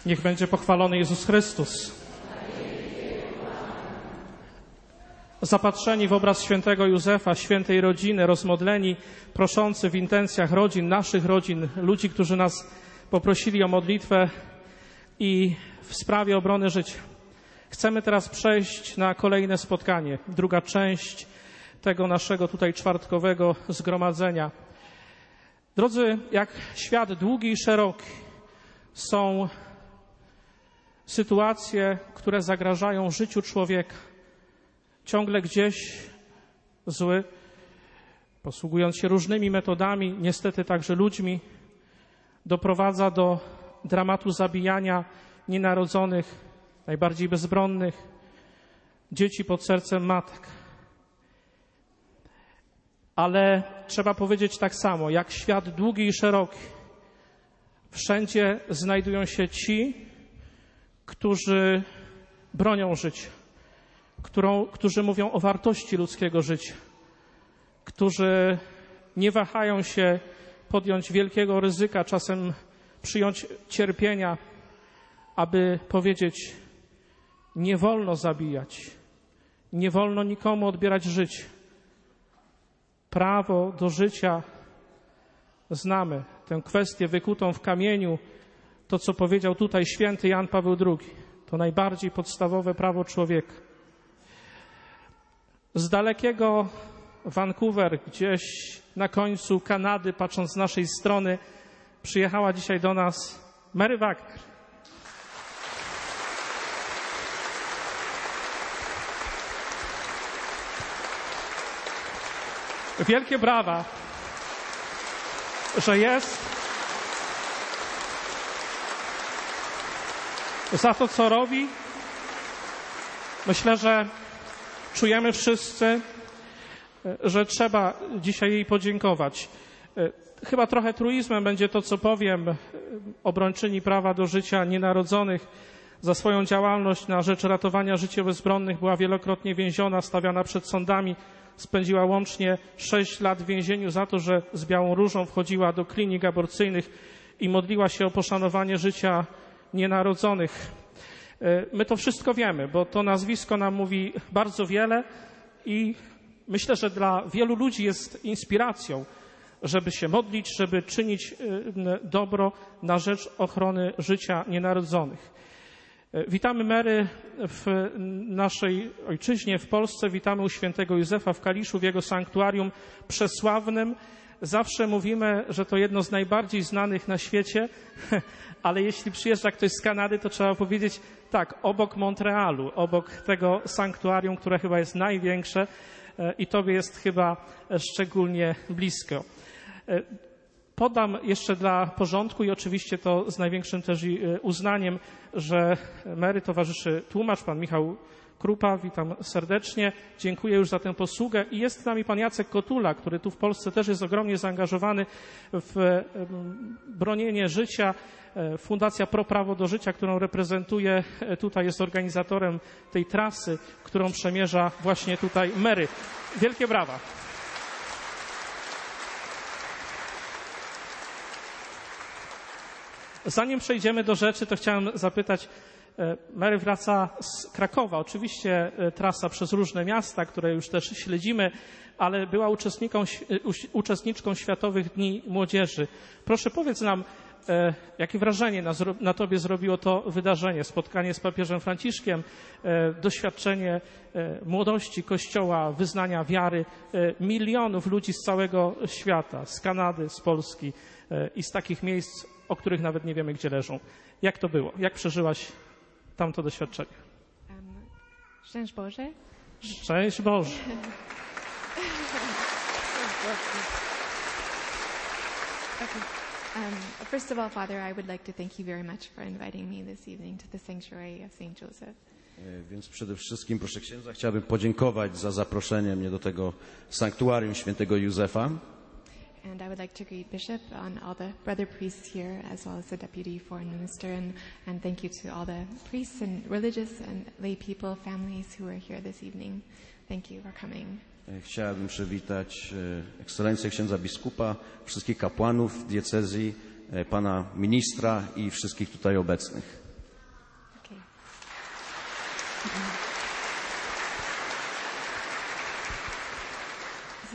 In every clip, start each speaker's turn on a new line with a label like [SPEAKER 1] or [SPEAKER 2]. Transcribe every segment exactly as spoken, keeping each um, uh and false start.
[SPEAKER 1] Niech będzie pochwalony Jezus Chrystus. Zapatrzeni w obraz świętego Józefa, świętej rodziny, rozmodleni, proszący w intencjach rodzin, naszych rodzin, ludzi, którzy nas poprosili o modlitwę i w sprawie obrony życia. Chcemy teraz przejść na kolejne spotkanie, druga część tego naszego tutaj czwartkowego zgromadzenia. Drodzy, jak świat długi i szeroki, są sytuacje, które zagrażają życiu człowieka. Ciągle gdzieś zły, posługując się różnymi metodami, niestety także ludźmi, doprowadza do dramatu zabijania nienarodzonych, najbardziej bezbronnych dzieci pod sercem matek. Ale trzeba powiedzieć tak samo, jak świat długi i szeroki, wszędzie znajdują się ci, którzy bronią życia, którą, którzy mówią o wartości ludzkiego życia, którzy nie wahają się podjąć wielkiego ryzyka, czasem przyjąć cierpienia, aby powiedzieć: nie wolno zabijać, nie wolno nikomu odbierać życia. Prawo do życia znamy, tę kwestię wykutą w kamieniu, to co powiedział tutaj święty Jan Paweł drugi, to najbardziej podstawowe prawo człowieka. Z dalekiego Vancouver, gdzieś na końcu Kanady, patrząc z naszej strony, przyjechała dzisiaj do nas Mary Wagner. Wielkie brawa, że jest, za to, co robi. Myślę, że czujemy wszyscy, że trzeba dzisiaj jej podziękować. Chyba trochę truizmem będzie to, co powiem. Obrończyni prawa do życia nienarodzonych za swoją działalność na rzecz ratowania życia bezbronnych była wielokrotnie więziona, stawiana przed sądami. Spędziła łącznie sześć lat w więzieniu za to, że z Białą Różą wchodziła do klinik aborcyjnych i modliła się o poszanowanie życia nienarodzonych. My to wszystko wiemy, bo to nazwisko nam mówi bardzo wiele i myślę, że dla wielu ludzi jest inspiracją, żeby się modlić, żeby czynić dobro na rzecz ochrony życia nienarodzonych. Witamy Mary w naszej ojczyźnie, w Polsce. Witamy u świętego Józefa w Kaliszu, w jego sanktuarium przesławnym. Zawsze mówimy, że to jedno z najbardziej znanych na świecie, ale jeśli przyjeżdża ktoś z Kanady, to trzeba powiedzieć tak, obok Montrealu, obok tego sanktuarium, które chyba jest największe i tobie jest chyba szczególnie blisko. Podam jeszcze dla porządku i oczywiście to z największym też uznaniem, że Mary towarzyszy tłumacz, pan Michał Krupa, witam serdecznie, dziękuję już za tę posługę i jest z nami pan Jacek Kotula, który tu w Polsce też jest ogromnie zaangażowany w bronienie życia. Fundacja Pro Prawo do Życia, którą reprezentuję, tutaj jest organizatorem tej trasy, którą przemierza właśnie tutaj Mary. Wielkie brawa. Zanim przejdziemy do rzeczy, to chciałem zapytać, Mary wraca z Krakowa. Oczywiście trasa przez różne miasta, które już też śledzimy, ale była uczestniczką, uczestniczką Światowych Dni Młodzieży. Proszę powiedz nam, jakie wrażenie na, na tobie zrobiło to wydarzenie, spotkanie z papieżem Franciszkiem, doświadczenie młodości Kościoła, wyznania wiary milionów ludzi z całego świata, z Kanady, z Polski i z takich miejsc, o których nawet nie wiemy, gdzie leżą. Jak to było? Jak przeżyłaś tamto doświadczenie?
[SPEAKER 2] Um, szczęść Boże.
[SPEAKER 1] Szczęść Boże.
[SPEAKER 2] Okay. Um, first of all, Father, I would like to thank you very much for inviting me this evening to the sanctuary of Saint Joseph.
[SPEAKER 3] Więc przede wszystkim, proszę księdza, chciałbym podziękować za zaproszenie mnie do tego sanktuarium świętego Józefa.
[SPEAKER 2] And I would like to greet Bishop and all the brother priests here, as well as the Deputy Foreign Minister, and, and thank you to all the priests and religious and lay people, families who are here this evening. Thank you for coming.
[SPEAKER 3] Chciałbym przywitać ekscelencję księdza biskupa, wszystkich kapłanów diecezji, pana ministra i wszystkich tutaj obecnych.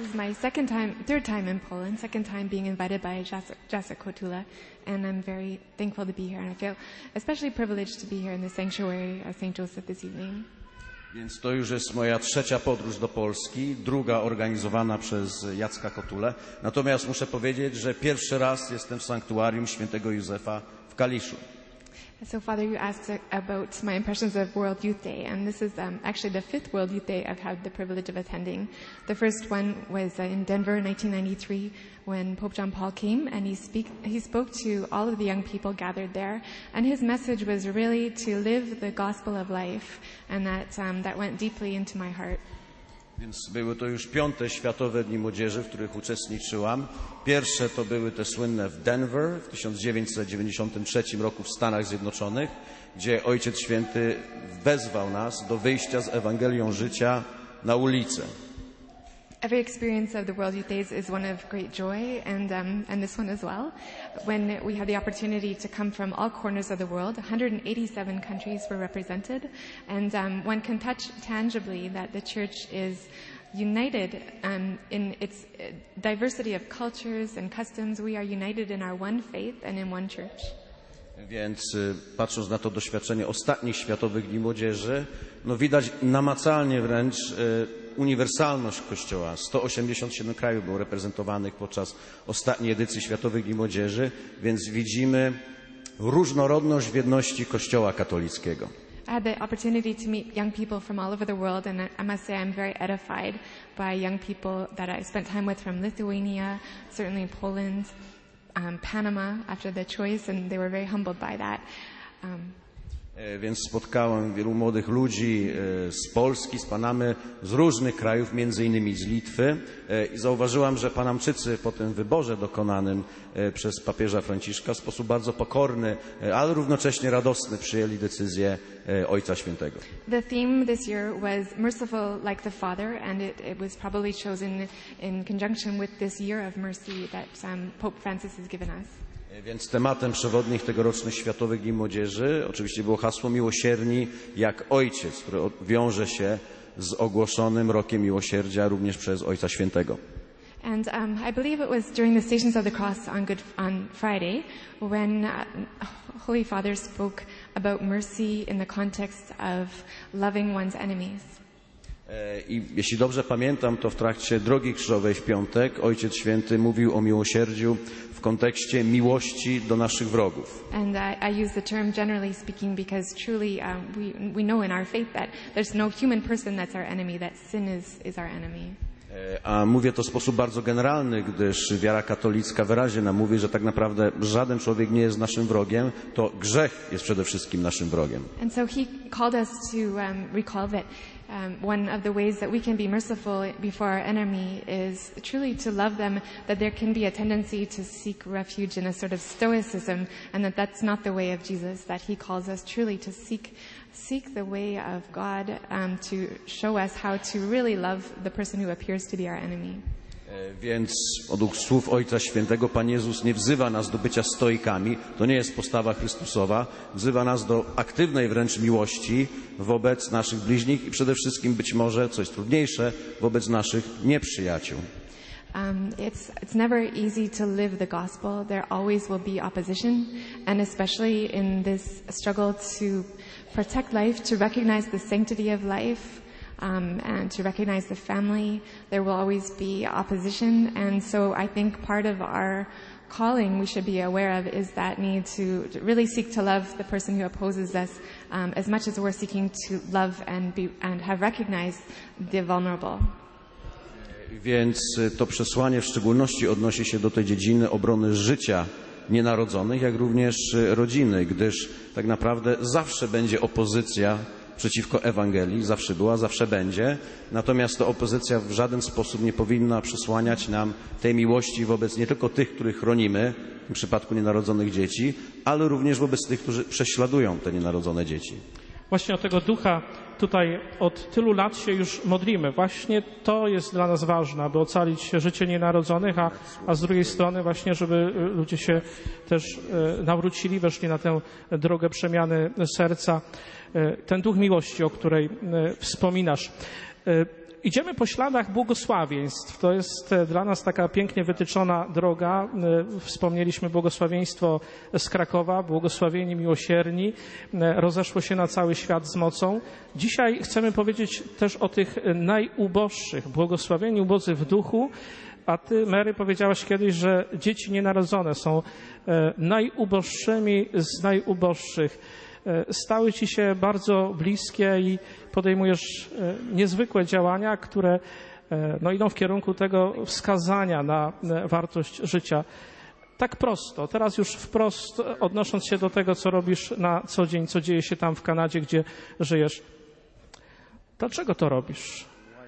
[SPEAKER 2] is my second time, third time in Poland, second time being invited by Jacek Kotula, and I'm very thankful to be here, and I feel especially privileged to be here in the sanctuary of Saint Joseph this evening.
[SPEAKER 3] Więc to już jest moja trzecia podróż do Polski, druga organizowana przez Jacka Kotulę. Natomiast muszę powiedzieć, że pierwszy raz jestem w sanktuarium świętego Józefa w Kaliszu.
[SPEAKER 2] So, Father, you asked about my impressions of World Youth Day, and this is um, actually the fifth World Youth Day I've had the privilege of attending. The first one was uh, in Denver in nineteen ninety-three when Pope John Paul came, and he, speak, he spoke to all of the young people gathered there, and his message was really to live the gospel of life, and that, um, that went deeply into my heart.
[SPEAKER 3] Więc były to już piąte Światowe Dni Młodzieży, w których uczestniczyłam. Pierwsze to były te słynne w Denver w tysiąc dziewięćset dziewięćdziesiątym trzecim roku w Stanach Zjednoczonych, gdzie Ojciec Święty wezwał nas do wyjścia z Ewangelią życia na ulicę.
[SPEAKER 2] Every experience of the World Youth Days is one of great joy, and um, and this one as well. When we had the opportunity to come from all corners of the world, one hundred eighty-seven countries were represented, and um, one can touch tangibly that the Church is united um, in its diversity of cultures and customs. We are united in our one faith and in one church.
[SPEAKER 3] Więc patrząc na to doświadczenie ostatnich Światowych Dni Młodzieży, no widać namacalnie wręcz uniwersalność Kościoła. sto osiemdziesiąt siedem krajów było reprezentowanych podczas ostatniej edycji Światowych Dni Młodzieży, więc widzimy różnorodność w jedności Kościoła katolickiego.
[SPEAKER 2] I had the opportunity to meet young people from all over the world, and I must say I'm very edified by young people that I spent time with from Lithuania, certainly Poland, um, Panama after the choice, and they were very humbled by that. Um,
[SPEAKER 3] Więc spotkałem wielu młodych ludzi z Polski, z Panamy, z różnych krajów, między innymi z Litwy, i zauważyłam, że Panamczycy po tym wyborze dokonanym przez papieża Franciszka w sposób bardzo pokorny, ale równocześnie radosny przyjęli decyzję Ojca Świętego.
[SPEAKER 2] The theme this year was merciful like the Father, and it, it was probably chosen in conjunction with this year of mercy that um, Pope Francis has given us.
[SPEAKER 3] Więc tematem przewodnich tegorocznych Światowych Dni Młodzieży oczywiście było hasło miłosierni jak Ojciec, które wiąże się z ogłoszonym Rokiem Miłosierdzia również przez Ojca Świętego.
[SPEAKER 2] And um, I believe it was during the Stations of the Cross on Good on Friday when uh, Holy Father spoke about mercy in the context of loving one's enemies.
[SPEAKER 3] I jeśli dobrze pamiętam, to w trakcie Drogi Krzyżowej w piątek Ojciec Święty mówił o miłosierdziu w kontekście miłości do naszych wrogów.
[SPEAKER 2] And I, I use the term generally speaking because truly um, we, we know in our faith that there's no human person that's our enemy, that sin is, is our enemy.
[SPEAKER 3] A mówię to w sposób bardzo generalny, gdyż wiara katolicka wyraźnie nam mówi, że tak naprawdę żaden człowiek nie jest naszym wrogiem, to grzech jest przede wszystkim naszym wrogiem.
[SPEAKER 2] And so he called us to um, recall that um, one of the ways that we can be merciful before our enemy is truly to love them, that there can be a tendency to seek refuge in a sort of stoicism, and that that's not the way of Jesus, that he calls us truly to seek seek the way of God um, to show us how to really love the person who appears to be our enemy.
[SPEAKER 3] Więc według słów Ojca Świętego Pan Jezus nie wzywa nas do bycia stoikami, to nie jest postawa Chrystusowa, wzywa nas do aktywnej wręcz miłości wobec naszych bliźnich i przede wszystkim być może, co jest trudniejsze, wobec naszych nieprzyjaciół.
[SPEAKER 2] Um, it's, it's never easy to live the gospel. There always will be opposition, and especially in this struggle to protect life, to recognize the sanctity of life, um, and to recognize the family, there will always be opposition. And so I think part of our calling we should be aware of is that need to really seek to love the person who opposes us um, as much as we're seeking to love and, be, and have recognized the vulnerable.
[SPEAKER 3] Więc to przesłanie w szczególności odnosi się do tej dziedziny obrony życia nienarodzonych, jak również rodziny, gdyż tak naprawdę zawsze będzie opozycja przeciwko Ewangelii, zawsze była, zawsze będzie, natomiast ta opozycja w żaden sposób nie powinna przysłaniać nam tej miłości wobec nie tylko tych, których chronimy, w tym przypadku nienarodzonych dzieci, ale również wobec tych, którzy prześladują te nienarodzone dzieci.
[SPEAKER 1] Właśnie o tego ducha tutaj od tylu lat się już modlimy. Właśnie to jest dla nas ważne, aby ocalić życie nienarodzonych, a, a z drugiej strony właśnie, żeby ludzie się też e, nawrócili, weszli na tę drogę przemiany serca. E, ten duch miłości, o której e, wspominasz. Idziemy po śladach błogosławieństw. To jest dla nas taka pięknie wytyczona droga. Wspomnieliśmy błogosławieństwo z Krakowa, błogosławieni miłosierni, rozeszło się na cały świat z mocą. Dzisiaj chcemy powiedzieć też o tych najuboższych, błogosławieni ubodzy w duchu, a ty, Mary, powiedziałaś kiedyś, że dzieci nienarodzone są najuboższymi z najuboższych. Stały ci się bardzo bliskie i podejmujesz niezwykłe działania, które no, idą w kierunku tego wskazania na wartość życia. Tak prosto, teraz już wprost odnosząc się do tego, co robisz na co dzień, co dzieje się tam w Kanadzie, gdzie żyjesz. Dlaczego to robisz?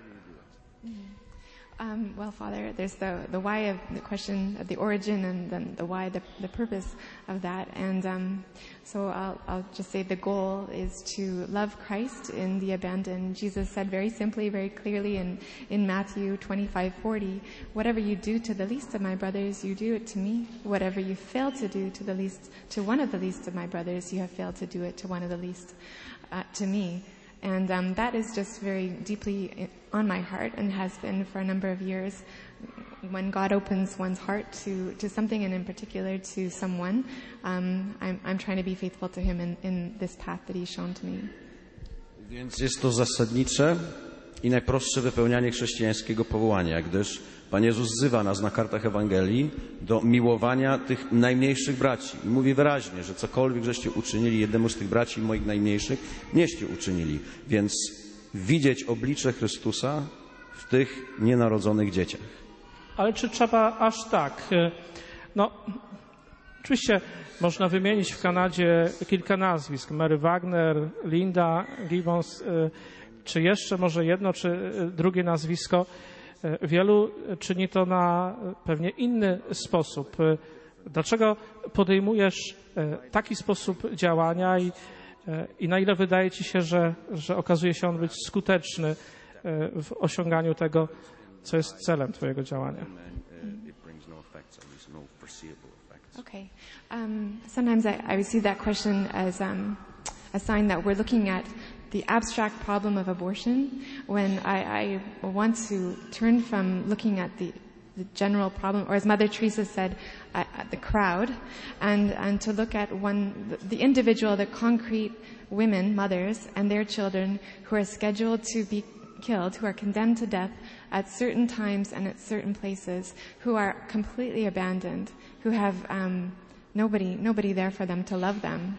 [SPEAKER 2] Um, well, Father, there's the, the why of the question of the origin and then the why, the, the purpose of that. And um, so I'll, I'll just say the goal is to love Christ in the abandoned. Jesus said very simply, very clearly in, in Matthew twenty-five forty, whatever you do to the least of my brothers, you do it to me. Whatever you fail to do to the least, to one of the least of my brothers, you have failed to do it to one of the least, uh, to me. And um, that is just very deeply on my heart and has been for a number of years. When God opens one's heart to, to something and in particular to someone, um, I'm, I'm trying to be faithful to Him in, in this path that He's shown to me.
[SPEAKER 3] Więc jest to zasadnicze i najprostsze wypełnianie chrześcijańskiego powołania, gdyż Pan Jezus wzywa nas na kartach Ewangelii do miłowania tych najmniejszych braci. I mówi wyraźnie, że cokolwiek żeście uczynili jednemu z tych braci moich najmniejszych, nieście uczynili. Więc widzieć oblicze Chrystusa w tych nienarodzonych dzieciach.
[SPEAKER 1] Ale czy trzeba aż tak? No, oczywiście można wymienić w Kanadzie kilka nazwisk. Mary Wagner, Linda Gibbons, czy jeszcze może jedno, czy drugie nazwisko. Wielu czyni to na pewnie inny sposób. Dlaczego podejmujesz taki sposób działania i, i na ile wydaje ci się, że, że okazuje się on być skuteczny w osiąganiu tego, co jest celem twojego działania?
[SPEAKER 2] Okay. Um, sometimes I, I receive that question as um, a sign that we're looking at the abstract problem of abortion, when I, I want to turn from looking at the, the general problem, or as Mother Teresa said, at, at the crowd, and, and to look at one, the, the individual, the concrete women, mothers, and their children who are scheduled to be killed, who are condemned to death at certain times and at certain places, who are completely abandoned, who have um, nobody, nobody there for them to love them.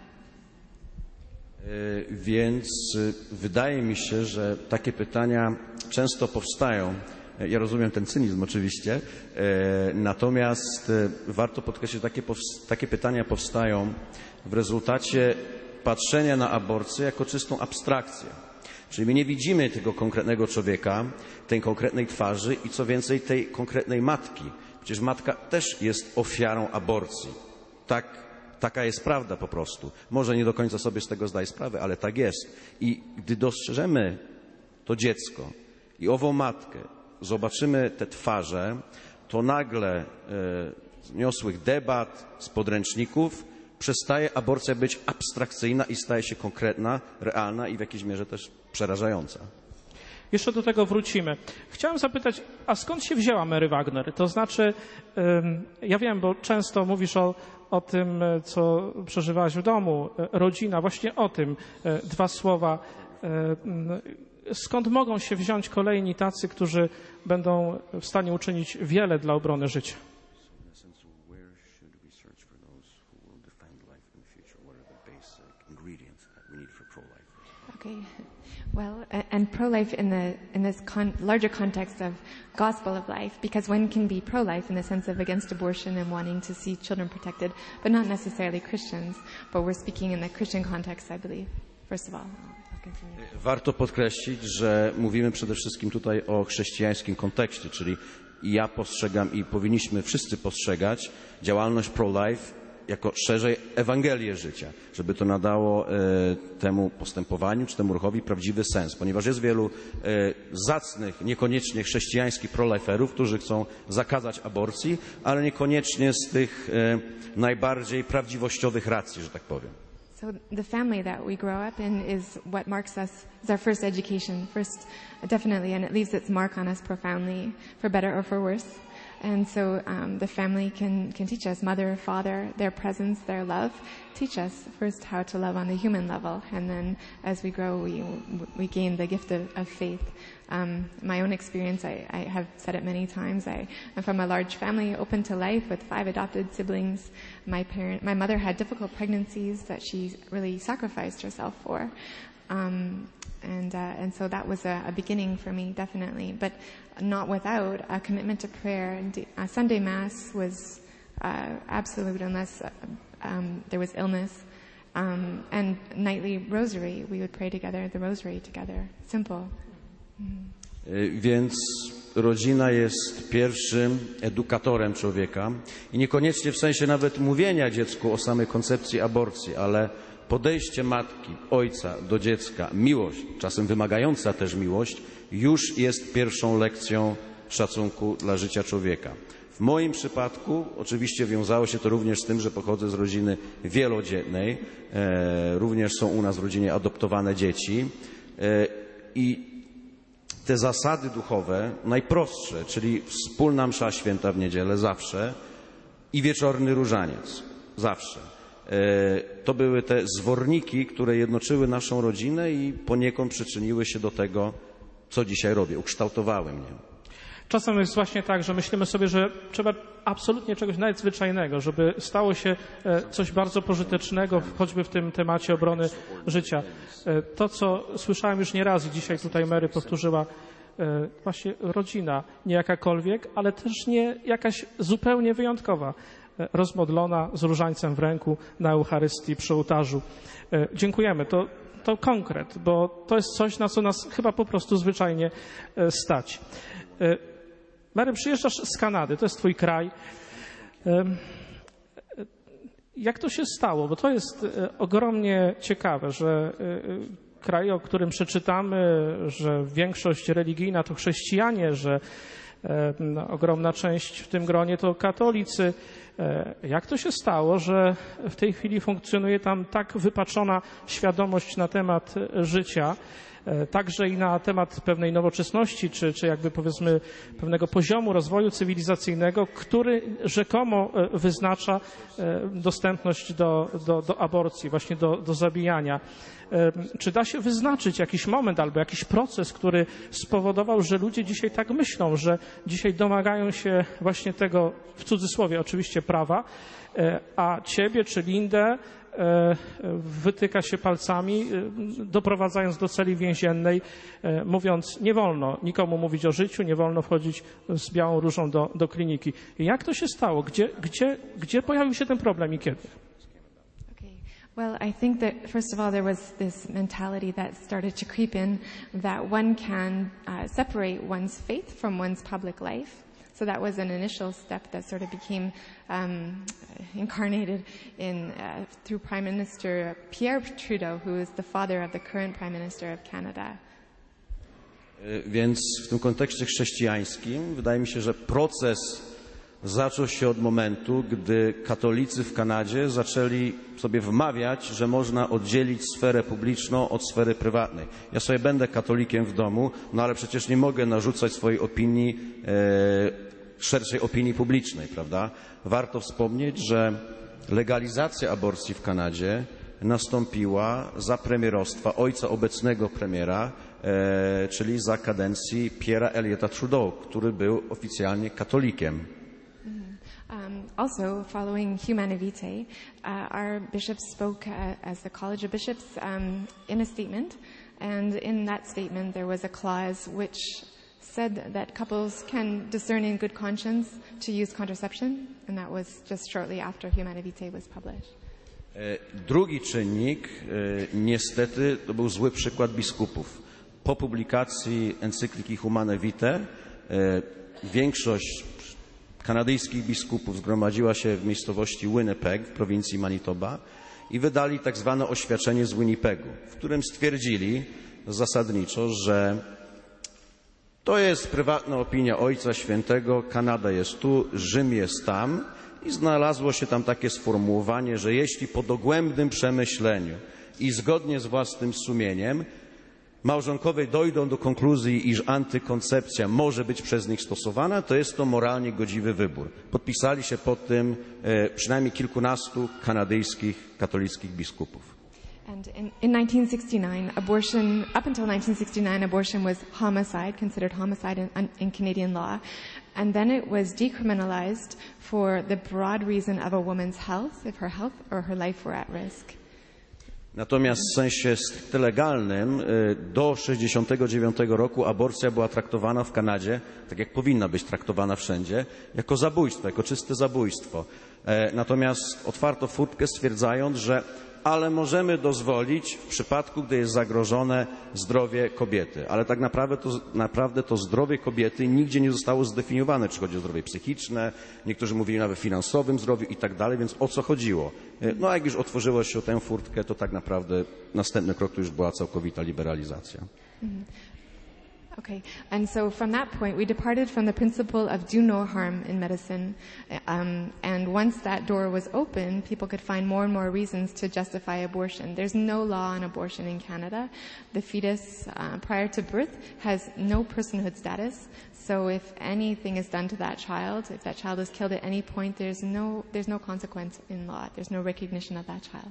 [SPEAKER 3] Więc wydaje mi się, że takie pytania często powstają. Ja rozumiem ten cynizm oczywiście, natomiast warto podkreślić, że takie, takie pytania powstają w rezultacie patrzenia na aborcję jako czystą abstrakcję. Czyli my nie widzimy tego konkretnego człowieka, tej konkretnej twarzy i co więcej tej konkretnej matki. Przecież matka też jest ofiarą aborcji. Tak. Taka jest prawda po prostu. Może nie do końca sobie z tego zdaje sprawę, ale tak jest. I gdy dostrzeżemy to dziecko i ową matkę, zobaczymy te twarze, to nagle e, z niosłych debat, z podręczników przestaje aborcja być abstrakcyjna i staje się konkretna, realna i w jakiejś mierze też przerażająca.
[SPEAKER 1] Jeszcze do tego wrócimy. Chciałem zapytać, a skąd się wzięła Mary Wagner? To znaczy, ja wiem, bo często mówisz o, o tym, co przeżywałaś w domu, rodzina, właśnie o tym dwa słowa. Skąd mogą się wziąć kolejni tacy, którzy będą w stanie uczynić wiele dla obrony życia?
[SPEAKER 2] Okay. Well, and pro-life in the in this con- larger context of gospel of life, because one can be pro-life in the sense of against abortion and wanting to see children protected, but not necessarily Christians. But we're speaking in the Christian context, I believe. First of all, I'll continue.
[SPEAKER 3] Warto podkreślić, że mówimy przede wszystkim tutaj o chrześcijańskim kontekście, czyli ja postrzegam i powinniśmy wszyscy postrzegać działalność pro-life jako szerzej Ewangelię życia, żeby to nadało e, temu postępowaniu czy temu ruchowi prawdziwy sens, ponieważ jest wielu e, zacnych, niekoniecznie chrześcijańskich pro-liferów, którzy chcą zakazać aborcji, ale niekoniecznie z tych e, najbardziej prawdziwościowych racji, że tak powiem.
[SPEAKER 2] So so the family that we grow up in is what marks us, is our first education, first, definitely, and it leaves its mark on us profoundly, for better or for worse. And so um, the family can, can teach us, mother, father, their presence, their love, teach us first how to love on the human level. And then as we grow, we, we gain the gift of, of faith. Um, my own experience, I, I have said it many times, I, I'm from a large family, open to life, with five adopted siblings. My parent, my mother had difficult pregnancies that she really sacrificed herself for. Um, and, uh, and so that was a, a beginning for me, definitely, but not without a commitment to prayer. And uh, Sunday Mass was, uh, absolute unless, uh, um, there was illness. Um, and nightly rosary, we would pray together, the rosary together. Simple. Mm.
[SPEAKER 3] Więc rodzina jest pierwszym edukatorem człowieka i niekoniecznie w sensie nawet mówienia dziecku o samej koncepcji aborcji, ale podejście matki, ojca do dziecka, miłość, czasem wymagająca też miłość, już jest pierwszą lekcją szacunku dla życia człowieka. W moim przypadku oczywiście wiązało się to również z tym, że pochodzę z rodziny wielodzietnej, e, również są u nas w rodzinie adoptowane dzieci e, i te zasady duchowe, najprostsze, czyli wspólna msza święta w niedzielę zawsze i wieczorny różaniec zawsze. To były te zworniki, które jednoczyły naszą rodzinę i poniekąd przyczyniły się do tego, co dzisiaj robię, ukształtowały mnie.
[SPEAKER 1] Czasem jest właśnie tak, że myślimy sobie, że trzeba absolutnie czegoś nadzwyczajnego, żeby stało się coś bardzo pożytecznego, choćby w tym temacie obrony życia. To, co słyszałem już nieraz i dzisiaj tutaj Mary powtórzyła, właśnie rodzina, nie jakakolwiek, ale też nie jakaś zupełnie wyjątkowa, rozmodlona z różańcem w ręku na Eucharystii przy ołtarzu. Dziękujemy. To, to konkret, bo to jest coś, na co nas chyba po prostu zwyczajnie stać. Mary, przyjeżdżasz z Kanady, to jest twój kraj. Jak to się stało? Bo to jest ogromnie ciekawe, że kraj, o którym przeczytamy, że większość religijna to chrześcijanie, że no, ogromna część w tym gronie to katolicy. Jak to się stało, że w tej chwili funkcjonuje tam tak wypaczona świadomość na temat życia, także i na temat pewnej nowoczesności, czy, czy jakby powiedzmy pewnego poziomu rozwoju cywilizacyjnego, który rzekomo wyznacza dostępność do, do, do aborcji, właśnie do, do zabijania. Czy da się wyznaczyć jakiś moment albo jakiś proces, który spowodował, że ludzie dzisiaj tak myślą, że dzisiaj domagają się właśnie tego, w cudzysłowie oczywiście, prawa, a ciebie czy Lindę wytyka się palcami, doprowadzając do celi więziennej, mówiąc, nie wolno nikomu mówić o życiu, nie wolno wchodzić z białą różą do, do kliniki. Jak to się stało? Gdzie, gdzie, gdzie pojawił się ten problem i kiedy?
[SPEAKER 2] Well, I think that first of all there was this mentality that started to creep in that one can uh, separate one's faith from one's public life. So that was an initial step that sort of became um, incarnated in uh, through Prime Minister Pierre Trudeau, who is the father of the current Prime Minister of Canada.
[SPEAKER 3] Więc w tym kontekście chrześcijańskim wydaje mi się, że proces zaczął się od momentu, gdy katolicy w Kanadzie zaczęli sobie wmawiać, że można oddzielić sferę publiczną od sfery prywatnej. Ja sobie będę katolikiem w domu, no ale przecież nie mogę narzucać swojej opinii, e, szerszej opinii publicznej, prawda? Warto wspomnieć, że legalizacja aborcji w Kanadzie nastąpiła za premierostwa ojca obecnego premiera, e, czyli za kadencji Pierre'a Elliota Trudeau, który był oficjalnie katolikiem.
[SPEAKER 2] Um, also, following Humanae Vitae, uh, our bishops spoke uh, as the College of Bishops um, in a statement, and in that statement there was a clause which said that couples can discern in good conscience to use contraception, and that was just shortly after Humanae Vitae was published.
[SPEAKER 3] Drugi czynnik, niestety, to był zły przykład biskupów. Po publikacji encykliki Humanae Vitae większość kanadyjskich biskupów zgromadziła się w miejscowości Winnipeg w prowincji Manitoba i wydali tak zwane oświadczenie z Winnipegu, w którym stwierdzili zasadniczo, że to jest prywatna opinia Ojca Świętego, Kanada jest tu, Rzym jest tam i znalazło się tam takie sformułowanie, że jeśli po dogłębnym przemyśleniu i zgodnie z własnym sumieniem małżonkowie dojdą do konkluzji, iż antykoncepcja może być przez nich stosowana, to jest to moralnie godziwy wybór. Podpisali się pod tym e, przynajmniej kilkunastu kanadyjskich katolickich biskupów.
[SPEAKER 2] And in, in nineteen sixty-nine, abortion, up until nineteen sixty-nine, abortion was homicide, considered homicide in, in Canadian law. And then it was decriminalized for the broad reason of a woman's health, if her health or her life were at risk.
[SPEAKER 3] Natomiast w sensie stricte legalnym do sześćdziesiątego dziewiątego roku aborcja była traktowana w Kanadzie, tak jak powinna być traktowana wszędzie, jako zabójstwo, jako czyste zabójstwo. Natomiast otwarto furtkę, stwierdzając, że ale możemy dozwolić w przypadku, gdy jest zagrożone zdrowie kobiety. Ale tak naprawdę to, naprawdę to zdrowie kobiety nigdzie nie zostało zdefiniowane, czy chodzi o zdrowie psychiczne, niektórzy mówili nawet o finansowym zdrowiu i tak dalej, więc o co chodziło? No a jak już otworzyło się tę furtkę, to tak naprawdę następny krok to już była całkowita liberalizacja.
[SPEAKER 2] Mm-hmm. Okay, and so from that point, we departed from the principle of do no harm in medicine. Um, and once that door was open, people could find more and more reasons to justify abortion. There's no law on abortion in Canada. The fetus, uh, prior to birth, has no personhood status. So if anything is done to that child, if that child is killed at any point, there's no, there's no consequence in law. There's no recognition of that child.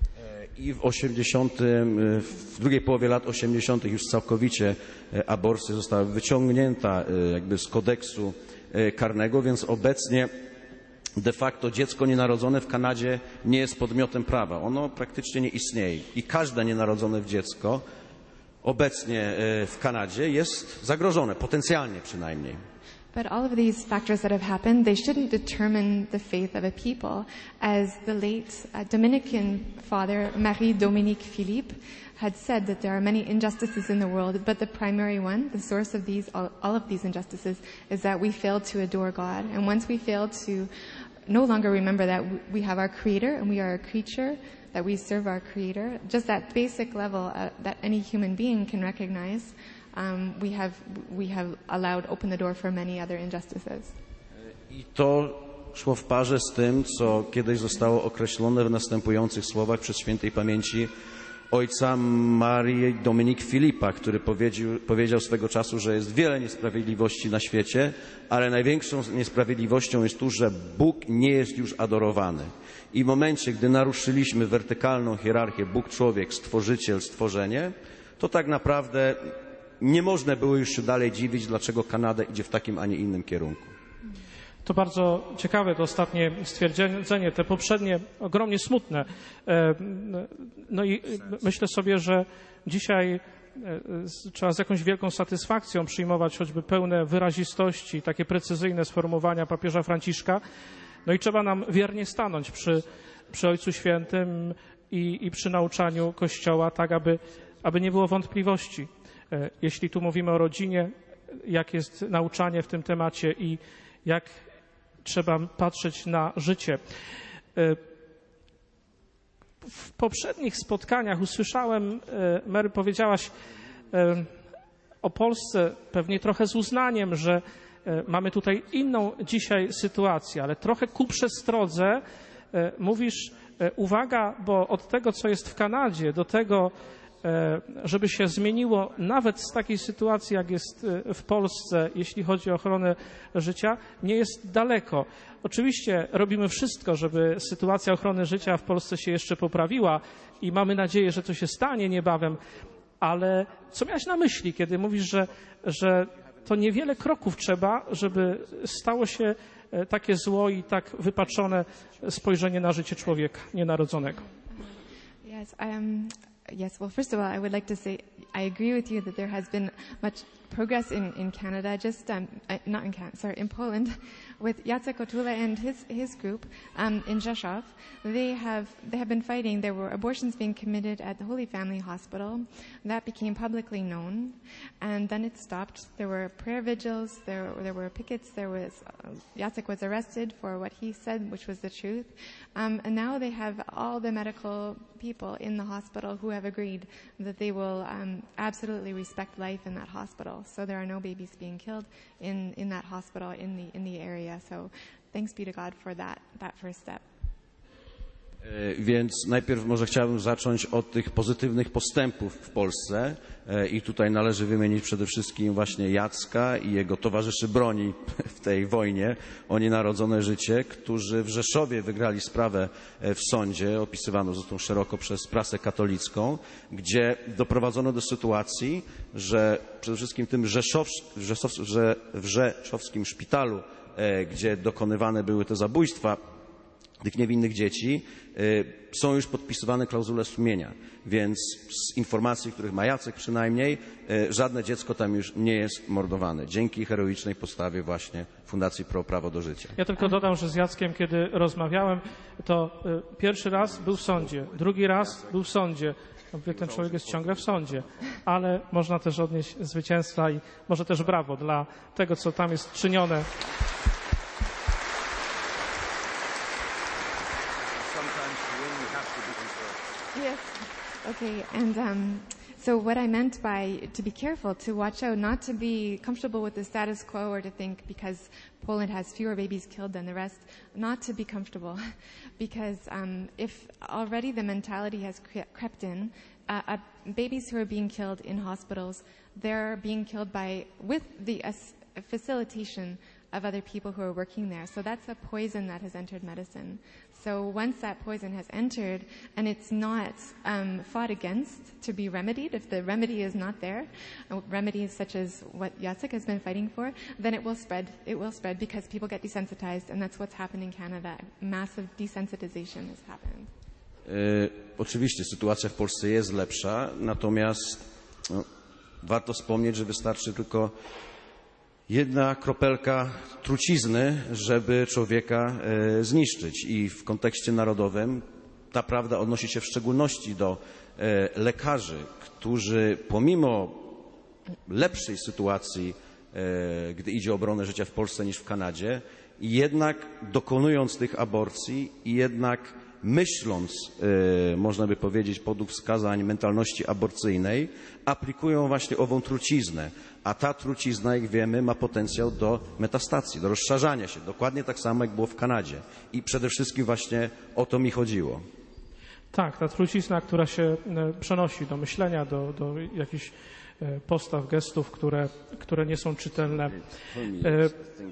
[SPEAKER 3] I w osiemdziesiątym, w drugiej połowie lat osiemdziesiątych już całkowicie aborcja została wyciągnięta jakby z kodeksu karnego, więc obecnie de facto dziecko nienarodzone w Kanadzie nie jest podmiotem prawa. Ono praktycznie nie istnieje i każde nienarodzone dziecko obecnie w Kanadzie jest zagrożone, potencjalnie przynajmniej.
[SPEAKER 2] But all of these factors that have happened, they shouldn't determine the faith of a people. As the late uh, Dominican father, Marie-Dominique Philippe, had said that there are many injustices in the world, but the primary one, the source of these, all, all of these injustices, is that we fail to adore God. And once we fail to no longer remember that we have our Creator and we are a creature, that we serve our Creator, just that basic level uh, that any human being can recognize, Um, we have we have allowed open the door for many other injustices.
[SPEAKER 3] I to szło w parze z tym, co kiedyś zostało określone w następujących słowach przez świętej pamięci ojca Marii Dominik Filipa, który powiedział, powiedział swego czasu, że jest wiele niesprawiedliwości na świecie, ale największą niesprawiedliwością jest tu, że Bóg nie jest już adorowany. I w momencie, gdy naruszyliśmy wertykalną hierarchię Bóg-człowiek, stworzyciel, stworzenie, to tak naprawdę nie można było już się dalej dziwić, dlaczego Kanada idzie w takim, a nie innym kierunku.
[SPEAKER 1] To bardzo ciekawe to ostatnie stwierdzenie, te poprzednie ogromnie smutne. No i myślę sobie, że dzisiaj trzeba z jakąś wielką satysfakcją przyjmować choćby pełne wyrazistości, takie precyzyjne sformułowania papieża Franciszka. No i trzeba nam wiernie stanąć przy, przy Ojcu Świętym i, i przy nauczaniu Kościoła, tak aby, aby nie było wątpliwości. Jeśli tu mówimy o rodzinie, jak jest nauczanie w tym temacie i jak trzeba patrzeć na życie. W poprzednich spotkaniach usłyszałem, Mary, powiedziałaś o Polsce pewnie trochę z uznaniem, że mamy tutaj inną dzisiaj sytuację, ale trochę ku przestrodze mówisz, uwaga, bo od tego, co jest w Kanadzie, do tego, żeby się zmieniło nawet z takiej sytuacji, jak jest w Polsce, jeśli chodzi o ochronę życia, nie jest daleko. Oczywiście robimy wszystko, żeby sytuacja ochrony życia w Polsce się jeszcze poprawiła i mamy nadzieję, że to się stanie niebawem, ale co miałeś na myśli, kiedy mówisz, że, że to niewiele kroków trzeba, żeby stało się takie zło i tak wypaczone spojrzenie na życie człowieka nienarodzonego?
[SPEAKER 2] Yes, um... Yes, well, first of all, I would like to say I agree with you that there has been much progress in, in Canada, just, um, uh, not in Canada, sorry, in Poland, with Jacek Otula and his, his group um, in Rzeszów. They have, they have been fighting. There were abortions being committed at the Holy Family Hospital. That became publicly known, and then it stopped. There were prayer vigils, there, there were pickets, there was, uh, Jacek was arrested for what he said, which was the truth. Um, and now they have all the medical people in the hospital who have agreed that they will um, absolutely respect life in that hospital. So there are no babies being killed in, in that hospital in the in the area. So thanks be to God for that, that first step.
[SPEAKER 3] Więc najpierw może chciałbym zacząć od tych pozytywnych postępów w Polsce i tutaj należy wymienić przede wszystkim właśnie Jacka i jego towarzyszy broni w tej wojnie o nienarodzone życie, którzy w Rzeszowie wygrali sprawę w sądzie, opisywaną zresztą szeroko przez prasę katolicką, gdzie doprowadzono do sytuacji, że przede wszystkim tym Rzeszow, Rzeszow, że w rzeszowskim szpitalu, gdzie dokonywane były te zabójstwa tych niewinnych dzieci, są już podpisywane klauzule sumienia, więc z informacji, których ma Jacek przynajmniej, żadne dziecko tam już nie jest mordowane. Dzięki heroicznej postawie właśnie Fundacji Pro Prawo do Życia.
[SPEAKER 1] Ja tylko dodam, że z Jackiem, kiedy rozmawiałem, to pierwszy raz był w sądzie, drugi raz był w sądzie. Mówię, ten człowiek jest ciągle w sądzie, ale można też odnieść zwycięstwa i może też brawo dla tego, co tam jest czynione.
[SPEAKER 2] Yes. Okay. And um, so what I meant by to be careful, to watch out, not to be comfortable with the status quo or to think because Poland has fewer babies killed than the rest, not to be comfortable. Because um, if already the mentality has cre- crept in, uh, uh, babies who are being killed in hospitals, they're being killed by with the uh, facilitation of other people who are working there. So that's a poison that has entered medicine. So once that poison has entered and it's not um, fought against to be remedied, if the remedy is not there, uh, remedies such as what Jacek has been fighting for, then it will spread. It will spread because people get desensitized, and that's what's happened in Canada. Massive desensitization has happened.
[SPEAKER 3] E, oczywiście sytuacja w Polsce jest lepsza, natomiast no, warto wspomnieć, że wystarczy tylko jedna kropelka trucizny, żeby człowieka e, zniszczyć. I w kontekście narodowym ta prawda odnosi się w szczególności do e, lekarzy, którzy pomimo lepszej sytuacji, e, gdy idzie o obronę życia w Polsce niż w Kanadzie, jednak dokonując tych aborcji i jednak myśląc, e, można by powiedzieć, podług wskazań mentalności aborcyjnej, aplikują właśnie ową truciznę. A ta trucizna, jak wiemy, ma potencjał do metastacji, do rozszerzania się. Dokładnie tak samo, jak było w Kanadzie. I przede wszystkim właśnie o to mi chodziło.
[SPEAKER 1] Tak, ta trucizna, która się e, przenosi do myślenia, do, do jakichś e, postaw, gestów, które, które nie są czytelne. E,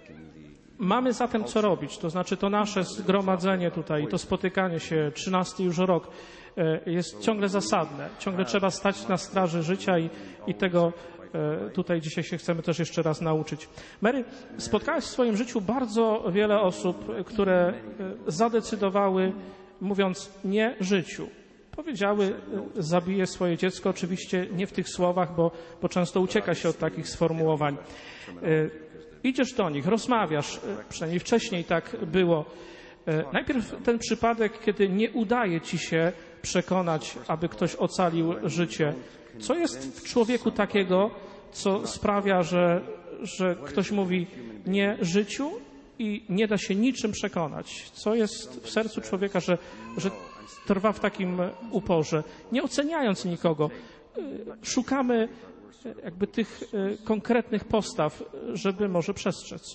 [SPEAKER 1] Mamy zatem co robić, to znaczy to nasze zgromadzenie tutaj, to spotykanie się, trzynasty już rok, jest ciągle zasadne. Ciągle trzeba stać na straży życia i, i tego tutaj dzisiaj się chcemy też jeszcze raz nauczyć. Mary, spotkałaś w swoim życiu bardzo wiele osób, które zadecydowały, mówiąc nie życiu. Powiedziały, zabiję swoje dziecko, oczywiście nie w tych słowach, bo, bo często ucieka się od takich sformułowań. Idziesz do nich, rozmawiasz, przynajmniej wcześniej tak było. Najpierw ten przypadek, kiedy nie udaje ci się przekonać, aby ktoś ocalił życie. Co jest w człowieku takiego, co sprawia, że, że ktoś mówi nie życiu i nie da się niczym przekonać? Co jest w sercu człowieka, że, że trwa w takim uporze? Nie oceniając nikogo, szukamy jakby tych konkretnych postaw, żeby może przestrzec.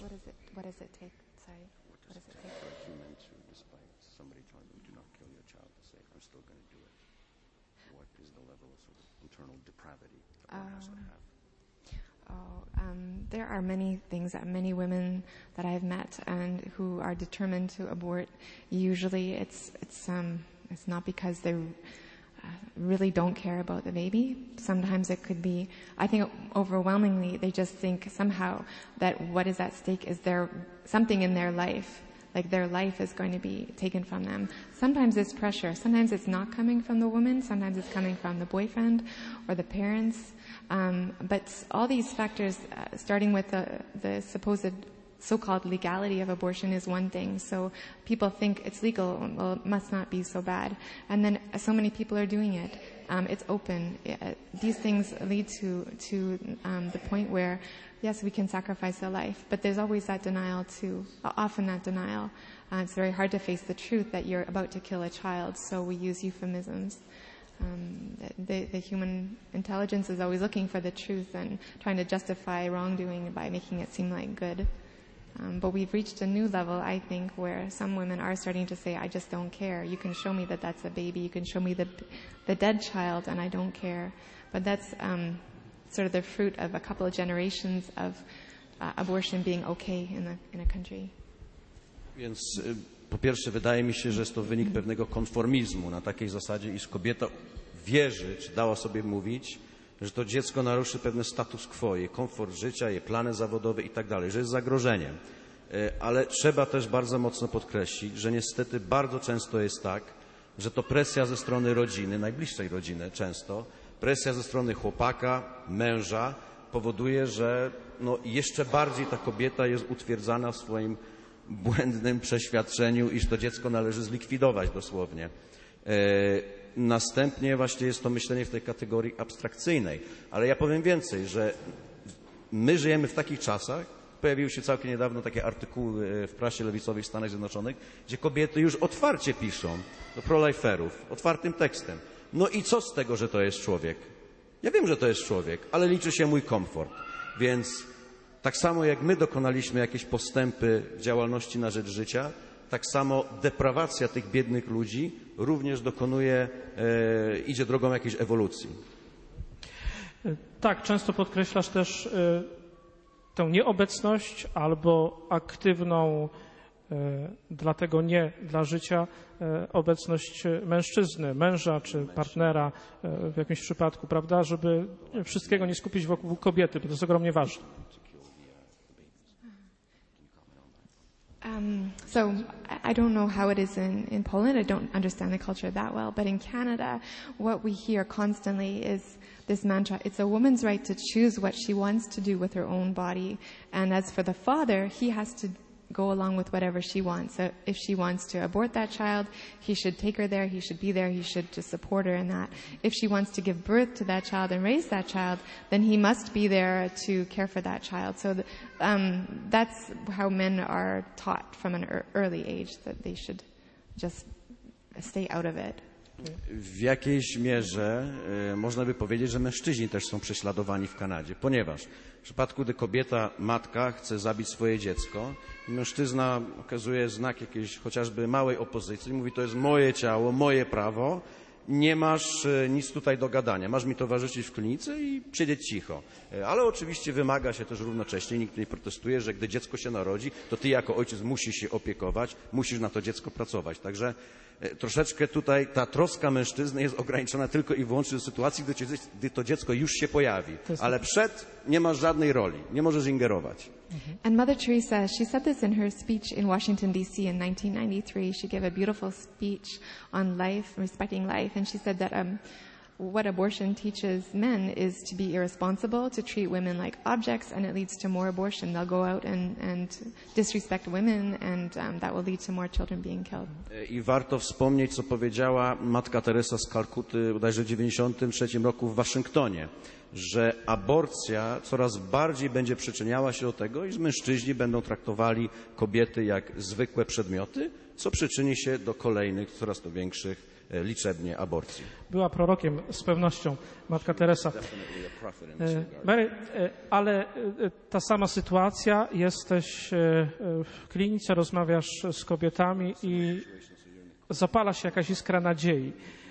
[SPEAKER 2] Um, there are many things that many women that I've met and who are determined to abort. Usually, it's it's um it's not because they really don't care about the baby. Sometimes it could be, I think overwhelmingly, they just think somehow that what is at stake is their something in their life. Like their life is going to be taken from them. Sometimes it's pressure. Sometimes it's not coming from the woman. Sometimes it's coming from the boyfriend or the parents. Um, but all these factors, uh, starting with the, the supposed so-called legality of abortion is one thing. So people think it's legal, well, it must not be so bad. And then so many people are doing it. Um, it's open. It, these things lead to, to um, the point where, yes, we can sacrifice a life, but there's always that denial too, often that denial. Uh, it's very hard to face the truth that you're about to kill a child, so we use euphemisms. Um, the, the human intelligence is always looking for the truth and trying to justify wrongdoing by making it seem like good. Um, but we've reached a new level, I think, where some women are starting to say, I just don't care. You can show me that that's a baby. You can show me the, the dead child, and I don't care. But that's um, sort of the fruit of a couple of generations of uh, abortion being okay in, the, in a country.
[SPEAKER 3] Więc y, po pierwsze wydaje mi się, że jest to wynik pewnego konformizmu na takiej zasadzie, iż kobieta wierzy, czy dała sobie mówić, że to dziecko naruszy pewne status quo, jej komfort życia, jej plany zawodowe i tak dalej, że jest zagrożeniem. Ale trzeba też bardzo mocno podkreślić, że niestety bardzo często jest tak, że to presja ze strony rodziny, najbliższej rodziny często, presja ze strony chłopaka, męża powoduje, że no jeszcze bardziej ta kobieta jest utwierdzana w swoim błędnym przeświadczeniu, iż to dziecko należy zlikwidować dosłownie. Następnie właśnie jest to myślenie w tej kategorii abstrakcyjnej. Ale ja powiem więcej, że my żyjemy w takich czasach, pojawiły się całkiem niedawno takie artykuły w prasie lewicowej w Stanach Zjednoczonych, gdzie kobiety już otwarcie piszą do proliferów, otwartym tekstem. No i co z tego, że to jest człowiek? Ja wiem, że to jest człowiek, ale liczy się mój komfort. Więc tak samo jak my dokonaliśmy jakieś postępy w działalności na rzecz życia, tak samo deprawacja tych biednych ludzi również dokonuje, e, idzie drogą jakiejś ewolucji.
[SPEAKER 1] Tak, często podkreślasz też e, tę nieobecność albo aktywną, e, dlatego nie dla życia, e, obecność mężczyzny, męża czy partnera e, w jakimś przypadku, prawda, żeby wszystkiego nie skupić wokół kobiety, bo to jest ogromnie ważne.
[SPEAKER 2] Um, so I don't know how it is in, in Poland. I don't understand the culture that well. But in Canada, what we hear constantly is this mantra, it's a woman's right to choose what she wants to do with her own body. And as for the father, he has to go along with whatever she wants. So if she wants to abort that child, he should take her there, he should be there, he should just support her in that. If she wants to give birth to that child and raise that child, then he must be there to care for that child. So the, um, that's how men are taught from an early age, that they should just stay out of it.
[SPEAKER 3] W jakiejś mierze y, można by powiedzieć, że mężczyźni też są prześladowani w Kanadzie, ponieważ w przypadku, gdy kobieta, matka chce zabić swoje dziecko, mężczyzna okazuje znak jakiejś chociażby małej opozycji, mówi, to jest moje ciało, moje prawo, nie masz y, nic tutaj do gadania, masz mi towarzyszyć w klinice i siedzieć cicho. Y, ale oczywiście wymaga się też równocześnie, nikt nie protestuje, że gdy dziecko się narodzi, to ty jako ojciec musisz się opiekować, musisz na to dziecko pracować. Także troszeczkę tutaj ta troska mężczyzny jest ograniczona tylko i wyłącznie do sytuacji, gdy, gdy to dziecko już się pojawi. Ale przed nie masz żadnej roli, nie możesz ingerować.
[SPEAKER 2] And Mother Teresa, she said this in her speech in Washington, D C in nineteen ninety-three. She gave a beautiful speech on life, respecting life, and she said that um, what abortion teaches men is to be irresponsible, to treat women like objects, and it leads to more abortion. They'll go out and, and disrespect women, and um, that will lead to more children being killed.
[SPEAKER 3] I warto wspomnieć, co powiedziała matka Teresa z Kalkuty bodajże w dziewięćdziesiątym trzecim roku w Waszyngtonie, że aborcja coraz bardziej będzie przyczyniała się do tego, iż mężczyźni będą traktowali kobiety jak zwykłe przedmioty, co przyczyni się do kolejnych, coraz to większych liczebnie aborcji.
[SPEAKER 1] Była prorokiem z pewnością matka Teresa. Mary, ale ta sama sytuacja, jesteś w klinice, rozmawiasz z kobietami i zapala się jakaś iskra nadziei.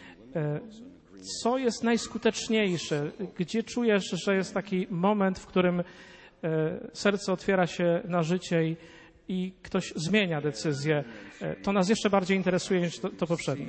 [SPEAKER 1] Co jest najskuteczniejsze? Gdzie czujesz, że jest taki moment, w którym serce otwiera się na życie i, i ktoś zmienia decyzję? To nas jeszcze bardziej interesuje niż to, to poprzednie.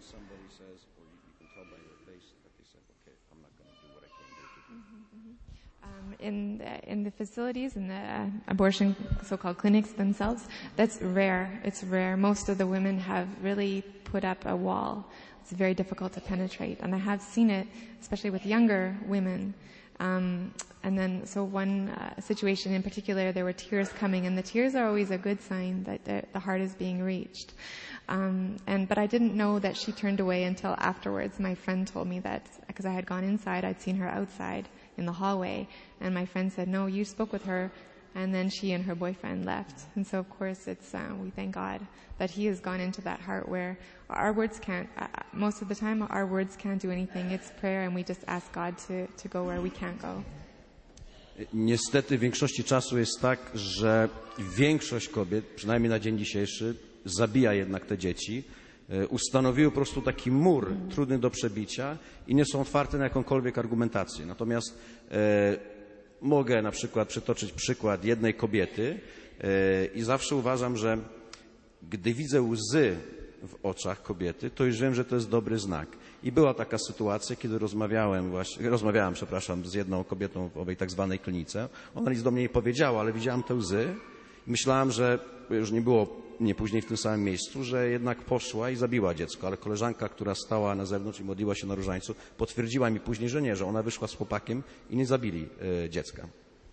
[SPEAKER 2] In the, in the facilities, in the uh, abortion so-called clinics themselves, that's rare. It's rare. Most of the women have really put up a wall. It's very difficult to penetrate. And I have seen it, especially with younger women. Um, and then, so one uh, situation in particular, there were tears coming, and the tears are always a good sign that the, the heart is being reached. Um, and but I didn't know that she turned away until afterwards. My friend told me that, because I had gone inside, I'd seen her outside in the hallway, and my friend said, no, you spoke with her, and then she and her boyfriend left. And so, of course, it's uh, we thank God that he has gone into that heart where our words can't, uh, most of the time, our words can't do anything. It's prayer, and we just ask God to, to go where we can't go.
[SPEAKER 3] Niestety w większości czasu jest tak, że większość kobiet, przynajmniej na dzień dzisiejszy, zabija jednak te dzieci. Ustanowiły po prostu taki mur trudny do przebicia i nie są otwarte na jakąkolwiek argumentację. Natomiast e, mogę na przykład przytoczyć przykład jednej kobiety e, i zawsze uważam, że gdy widzę łzy w oczach kobiety, to już wiem, że to jest dobry znak. I była taka sytuacja, kiedy rozmawiałem właśnie, rozmawiałem, przepraszam, z jedną kobietą w owej tak zwanej klinice. Ona nic do mnie nie powiedziała, ale widziałem te łzy i myślałem, że już nie było mnie później w tym samym miejscu, że jednak poszła i zabiła dziecko, ale koleżanka, która stała na zewnątrz i modliła się na różańcu, potwierdziła mi później, że nie, że ona wyszła z chłopakiem i nie zabili y, dziecka.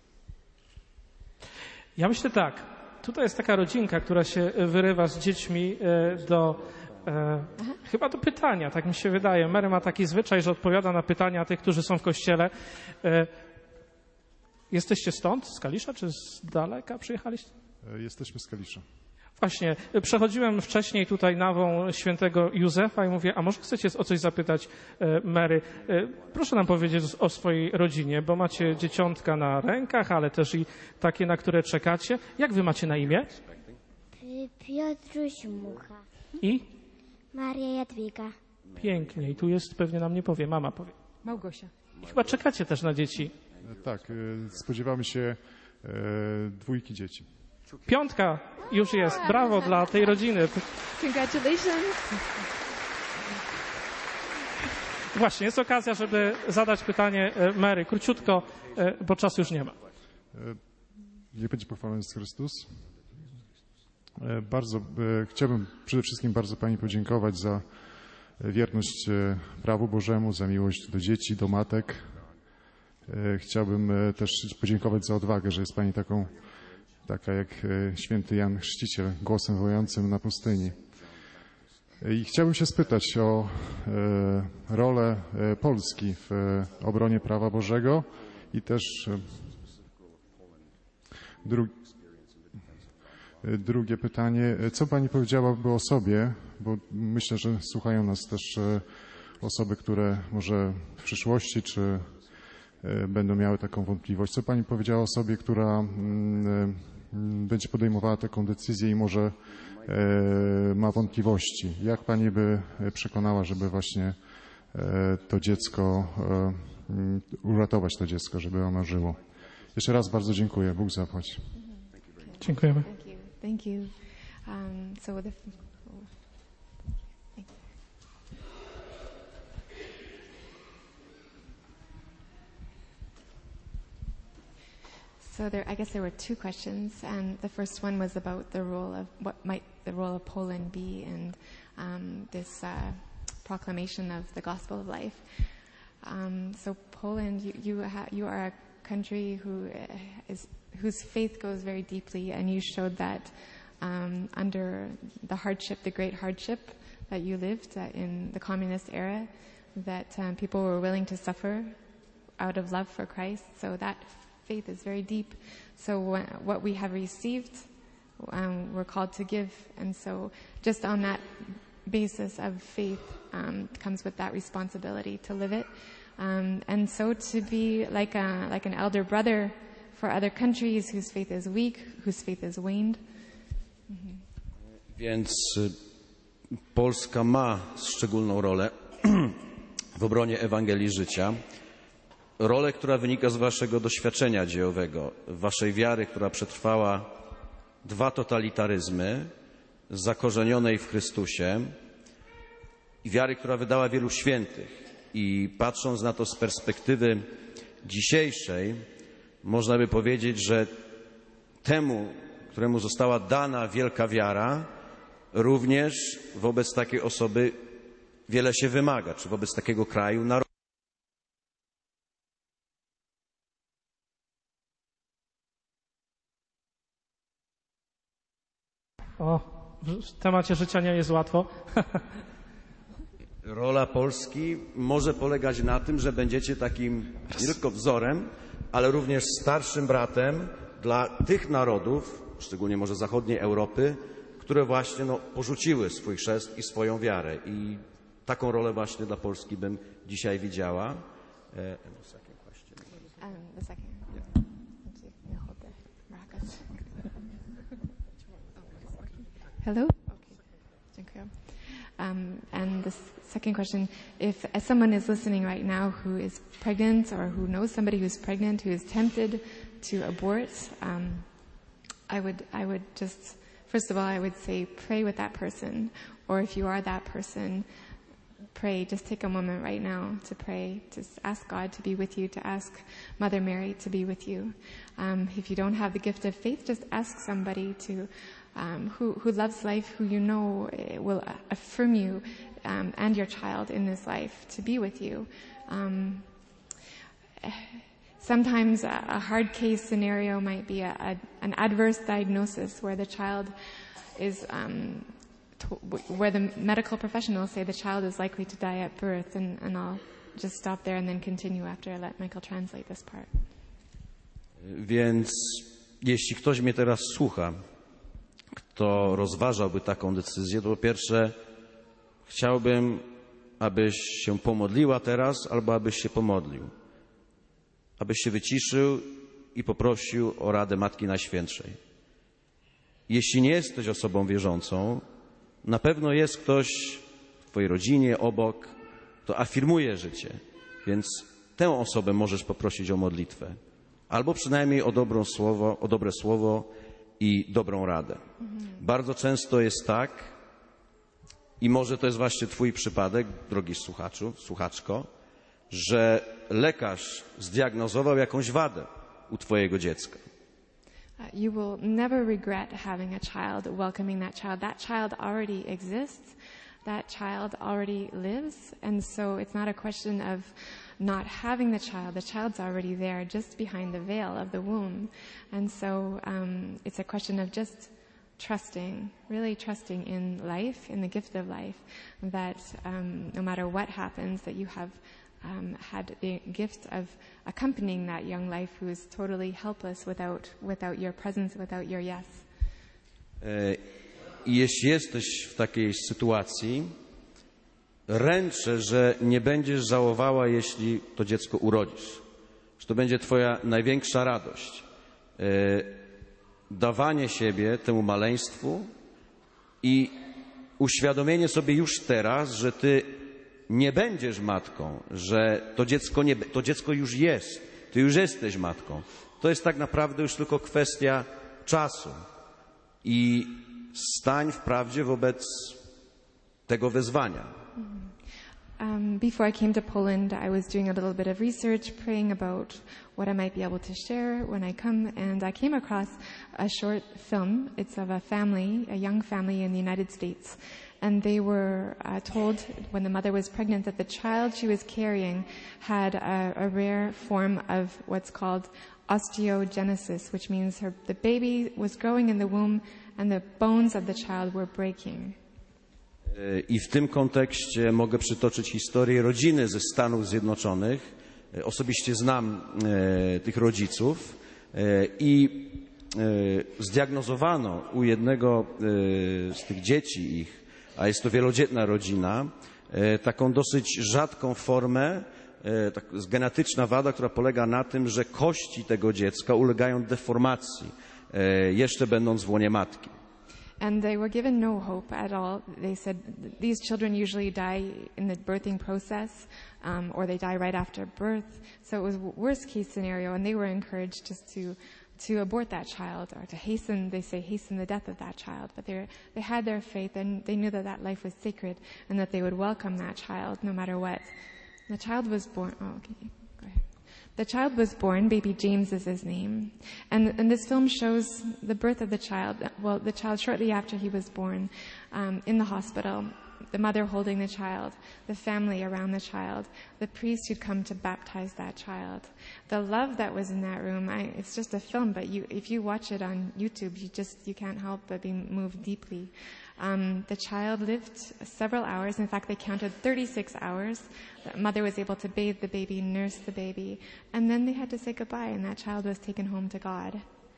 [SPEAKER 1] Ja myślę tak, tutaj jest taka rodzinka, która się wyrywa z dziećmi y, do e, chyba do pytania, tak mi się wydaje. Mary ma taki zwyczaj, że odpowiada na pytania tych, którzy są w kościele. E, jesteście stąd, z Kalisza, czy z daleka przyjechaliście?
[SPEAKER 4] Jesteśmy z Kalisza.
[SPEAKER 1] Właśnie, przechodziłem wcześniej tutaj nawą świętego Józefa i mówię, a może chcecie o coś zapytać e, Mary? E, proszę nam powiedzieć o swojej rodzinie, bo macie dzieciątka na rękach, ale też i takie, na które czekacie. Jak wy macie na imię?
[SPEAKER 5] Piotruś Mucha.
[SPEAKER 1] I?
[SPEAKER 5] Maria Jadwiga.
[SPEAKER 1] Pięknie. I tu jest, pewnie nam nie powie, mama powie.
[SPEAKER 6] Małgosia.
[SPEAKER 1] I chyba czekacie też na dzieci.
[SPEAKER 4] Tak, spodziewamy się dwójki dzieci.
[SPEAKER 1] Piątka już jest. Brawo dla tej rodziny.
[SPEAKER 2] Congratulations.
[SPEAKER 1] Właśnie, jest okazja, żeby zadać pytanie Mary. Króciutko, bo czasu już nie ma.
[SPEAKER 4] Niech będzie pochwalony Jezus Chrystus. Bardzo, chciałbym przede wszystkim bardzo Pani podziękować za wierność prawu Bożemu, za miłość do dzieci, do matek. Chciałbym też podziękować za odwagę, że jest Pani taką, taka jak święty Jan Chrzciciel, głosem wojącym na pustyni. I chciałbym się spytać o rolę Polski w obronie prawa Bożego i też dru... drugie pytanie. Co Pani powiedziałaby o sobie, bo myślę, że słuchają nas też osoby, które może w przyszłości czy będą miały taką wątpliwość. Co Pani powiedziała o sobie, która będzie podejmowała taką decyzję i może ma wątpliwości? Jak Pani by przekonała, żeby właśnie to dziecko, uratować to dziecko, żeby ono żyło? Jeszcze raz bardzo dziękuję. Bóg zapłać.
[SPEAKER 1] Dziękujemy.
[SPEAKER 2] Thank you. Thank you. Um, so the... So there, I guess there were two questions, and the first one was about the role of what might the role of Poland be in um, this uh, proclamation of the gospel of life. Um, so Poland, you you, ha- you are a country who is whose faith goes very deeply, and you showed that um, under the hardship, the great hardship that you lived uh, in the communist era, that um, people were willing to suffer out of love for Christ. So that faith is very deep. So wh- what we have received, um, we're called to give. And so just on that basis of faith um, comes with that responsibility to live it. Um, and so to be like a, like an elder brother for other countries whose faith is weak, whose faith is waned. Mhm.
[SPEAKER 3] Więc Polska ma szczególną rolę w obronie Ewangelii życia. Rolę, która wynika z waszego doświadczenia dziejowego, waszej wiary, która przetrwała dwa totalitaryzmy, zakorzenionej w Chrystusie i wiary, która wydała wielu świętych. I patrząc na to z perspektywy dzisiejszej, można by powiedzieć, że temu, któremu została dana wielka wiara, również wobec takiej osoby wiele się wymaga, czy wobec takiego kraju, narodu.
[SPEAKER 1] O, w temacie życia nie jest łatwo.
[SPEAKER 3] Rola Polski może polegać na tym, że będziecie takim nie tylko wzorem, ale również starszym bratem dla tych narodów, szczególnie może zachodniej Europy, które właśnie no, porzuciły swój chrzest i swoją wiarę. I taką rolę właśnie dla Polski bym dzisiaj widziała.
[SPEAKER 2] Um, the second. Hello? Okay. Thank you. Um, and the s- second question, if as someone is listening right now who is pregnant or who knows somebody who's pregnant, who is tempted to abort, um, I would, I would just, first of all, I would say pray with that person. Or if you are that person, pray. Just take a moment right now to pray, to ask God to be with you, to ask Mother Mary to be with you. Um, if you don't have the gift of faith, just ask somebody to um, who, who loves life, who you know will affirm you um, and your child in this life to be with you. Um, sometimes a, a hard case scenario might be a, a, an adverse diagnosis where the child is um, where the medical professionals say the child is likely to die at birth, and, and I'll just stop there and then continue after I let Michael translate this part.
[SPEAKER 3] Więc jeśli ktoś mnie teraz słucha, kto rozważałby taką decyzję, to po pierwsze chciałbym, abyś się pomodliła teraz, albo abyś się pomodlił. Abyś się wyciszył i poprosił o radę Matki Najświętszej. Jeśli nie jesteś osobą wierzącą, na pewno jest ktoś w twojej rodzinie, obok, kto afirmuje życie, więc tę osobę możesz poprosić o modlitwę. Albo przynajmniej o, dobrą słowo, o dobre słowo i dobrą radę. Mhm. Bardzo często jest tak, i może to jest właśnie twój przypadek, drogi słuchaczu, słuchaczko, że lekarz zdiagnozował jakąś wadę u twojego dziecka.
[SPEAKER 2] You will never regret having a child, welcoming that child. That child already exists. That child already lives. And so it's not a question of not having the child. The child's already there, just behind the veil of the womb. And so um, it's a question of just trusting, really trusting in life, in the gift of life, that um, no matter what happens, that you have Um, had the gift of accompanying that young life who is totally helpless without, without your presence, without your yes.
[SPEAKER 3] I jeśli jesteś w takiej sytuacji, ręczę, że nie będziesz żałowała, jeśli to dziecko urodzisz. Że to będzie twoja największa radość. Dawanie siebie temu maleństwu i uświadomienie sobie już teraz, że ty nie będziesz matką, że to dziecko, nie, to dziecko już jest, ty już jesteś matką. To jest tak naprawdę już tylko kwestia czasu. I stań wprawdzie wobec tego wezwania.
[SPEAKER 2] Um, before I came to Poland, I was doing a little bit of research, praying about what I might be able to share when I come, and I came across a short film. It's of a family, a young family in the United States. And they were uh, told when the mother was pregnant that the child she was carrying had a, a rare form of what's called osteogenesis, which means her, the baby was growing in the womb and the bones of the child were breaking.
[SPEAKER 3] I w tym kontekście mogę przytoczyć historię rodziny ze Stanów Zjednoczonych. Osobiście znam e, tych rodziców e, i e, zdiagnozowano u jednego e, z tych dzieci ich, a jest to wielodzietna rodzina, taką dosyć rzadką formę, tak, genetyczna wada, która polega na tym, że kości tego dziecka ulegają deformacji, jeszcze będąc w łonie matki.
[SPEAKER 2] And they were given no hope at all. They said these children usually die in the birthing process, um, or they die right after birth. So it was a worst case scenario, and they were encouraged just to to abort that child, or to hasten, they say, hasten the death of that child. But they they had their faith, and they knew that that life was sacred, and that they would welcome that child no matter what. The child was born, oh, okay, go ahead. The child was born, baby James is his name. And, and this film shows the birth of the child, well, the child shortly after he was born, um, in the hospital. The mother holding the child, the family around the child, the priest who'd come to baptize that child. The love that was in that room, I, it's just a film, but you, if you watch it on YouTube, you just, you can't help but be moved deeply. Um, the child lived several hours. In fact, they counted thirty-six hours. The mother was able to bathe the baby, nurse the baby, and then they had to say goodbye, and that child was taken home to God.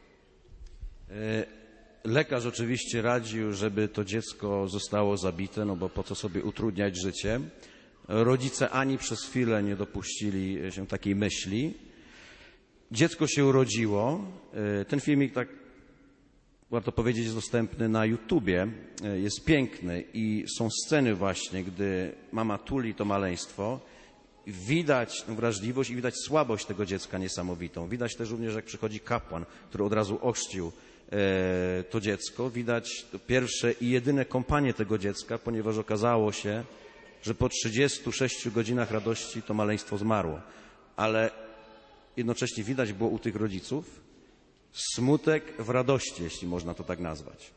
[SPEAKER 3] E- Lekarz oczywiście radził, żeby to dziecko zostało zabite, no bo po co sobie utrudniać życie. Rodzice ani przez chwilę nie dopuścili się takiej myśli. Dziecko się urodziło. Ten filmik tak warto powiedzieć, jest dostępny na YouTubie, jest piękny i są sceny właśnie, gdy mama tuli to maleństwo. Widać wrażliwość i widać słabość tego dziecka niesamowitą. Widać też również, jak przychodzi kapłan, który od razu ochrzcił e, to dziecko. Widać pierwsze i jedyne kąpanie tego dziecka, ponieważ okazało się, że po trzydziestu sześciu godzinach radości to maleństwo zmarło. Ale jednocześnie widać było u tych rodziców smutek w radości, jeśli można to tak nazwać.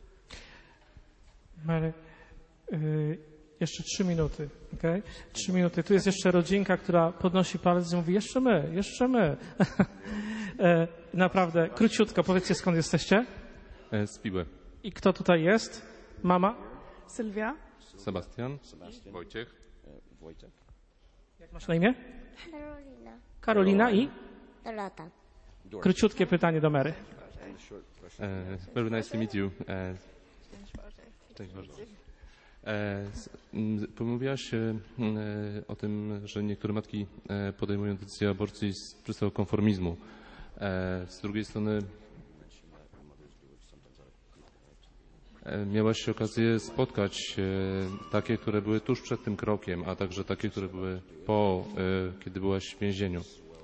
[SPEAKER 1] Mary, yy, jeszcze trzy minuty, okej? Okay? Trzy minuty. Tu jest jeszcze rodzinka, która podnosi palec i mówi, jeszcze my, jeszcze my. e, naprawdę, króciutko, powiedzcie, skąd jesteście?
[SPEAKER 6] E, z Piły.
[SPEAKER 1] I kto tutaj jest? Mama?
[SPEAKER 7] Sylwia.
[SPEAKER 6] Sebastian. Wojciech.
[SPEAKER 3] Wojciech.
[SPEAKER 1] Jak masz na imię?
[SPEAKER 5] Karolina.
[SPEAKER 1] Karolina i?
[SPEAKER 5] Dorota.
[SPEAKER 1] Króciutkie pytanie do Mary.
[SPEAKER 6] E, very nice to meet you. E, Cześć Boże. E, Pomówiłaś e, o tym, że niektóre matki e, podejmują decyzję aborcji z czystego konformizmu. E, z drugiej strony e, miałaś okazję spotkać e, takie, które były tuż przed tym krokiem, a także takie, które były po, e, kiedy byłaś w więzieniu.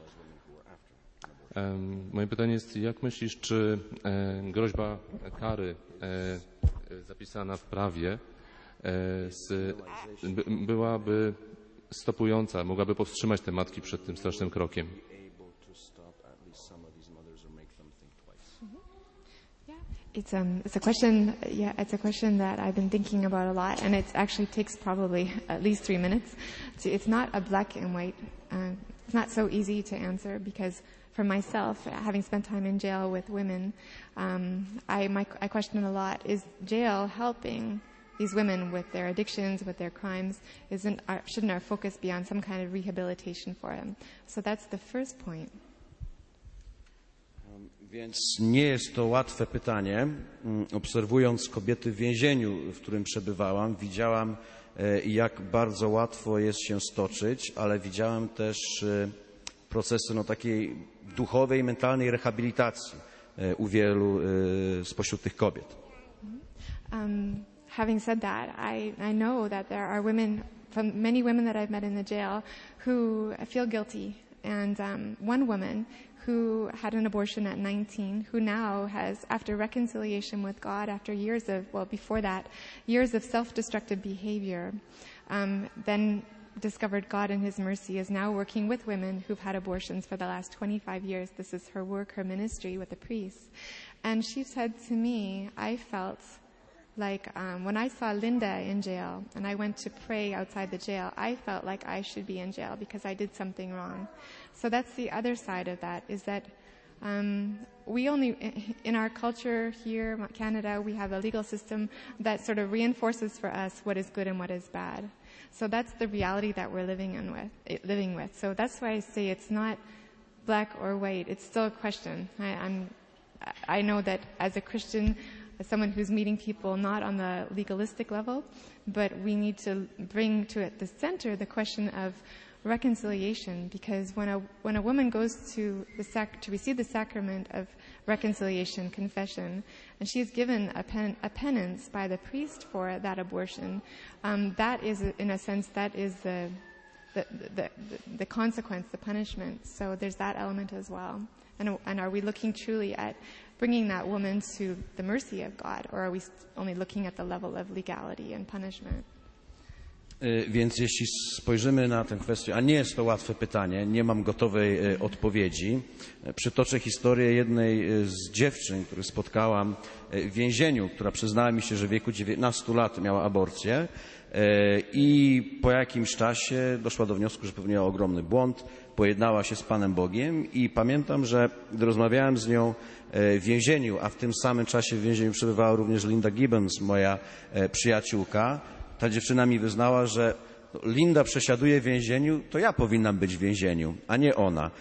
[SPEAKER 6] E, moje pytanie jest, jak myślisz, czy e, groźba kary e, zapisana w prawie Z, by, byłaby stopująca, mogłaby powstrzymać te matki przed tym strasznym krokiem.
[SPEAKER 2] It's um it's a question yeah it's a question that I've been thinking about a lot, and it actually takes probably at least three minutes. So it's not a black and white. Uh, it's not so easy to answer because for myself, having spent time in jail with women, um, I my, I question a lot: is jail helping these women with their addictions, with their crimes? Isn't our, shouldn't our focus be on some kind of rehabilitation for them? So that's the first point.
[SPEAKER 3] Więc nie jest to łatwe pytanie. Obserwując kobiety w więzieniu, w którym przebywałam, widziałam, jak bardzo łatwo jest się stoczyć, ale widziałam też procesy no, takiej duchowej, mentalnej rehabilitacji u wielu spośród tych kobiet.
[SPEAKER 2] Um, having said that, I, I know that there are women, from many women that I've met in the jail, who feel guilty. And um, one woman who had an abortion at nineteen, who now has, after reconciliation with God, after years of, well, before that, years of self-destructive behavior, um, then discovered God in His mercy, is now working with women who've had abortions for the last twenty-five years. This is her work, her ministry with the priests. And she said to me, I felt like um, when I saw Linda in jail and I went to pray outside the jail, I felt like I should be in jail because I did something wrong. So that's the other side of that, is that um, we only, in our culture here, Canada, we have a legal system that sort of reinforces for us what is good and what is bad. So that's the reality that we're living in with, living with. So that's why I say it's not black or white. It's still a question. I, I'm, I know that as a Christian, as someone who's meeting people not on the legalistic level, but we need to bring to it the center the question of reconciliation, because when a when a woman goes to the sac- to receive the sacrament of reconciliation, confession, and she is given a, pen- a penance by the priest for that abortion, um, that is, in a sense, that is the the, the the the consequence, the punishment. So there's that element as well. And and are we looking truly at bringing that woman to the mercy of God, or are we only looking at the level of legality and punishment?
[SPEAKER 3] Więc jeśli spojrzymy na tę kwestię, a nie jest to łatwe pytanie, nie mam gotowej odpowiedzi, przytoczę historię jednej z dziewczyn, których spotkałam w więzieniu, która przyznała mi się, że w wieku dziewiętnastu lat miała aborcję i po jakimś czasie doszła do wniosku, że popełniła ogromny błąd, pojednała się z Panem Bogiem i pamiętam, że gdy rozmawiałem z nią w więzieniu, a w tym samym czasie w więzieniu przebywała również Linda Gibbons, moja przyjaciółka, ta dziewczyna mi wyznała, że Linda przesiaduje w więzieniu, to ja powinnam być w więzieniu, a nie ona.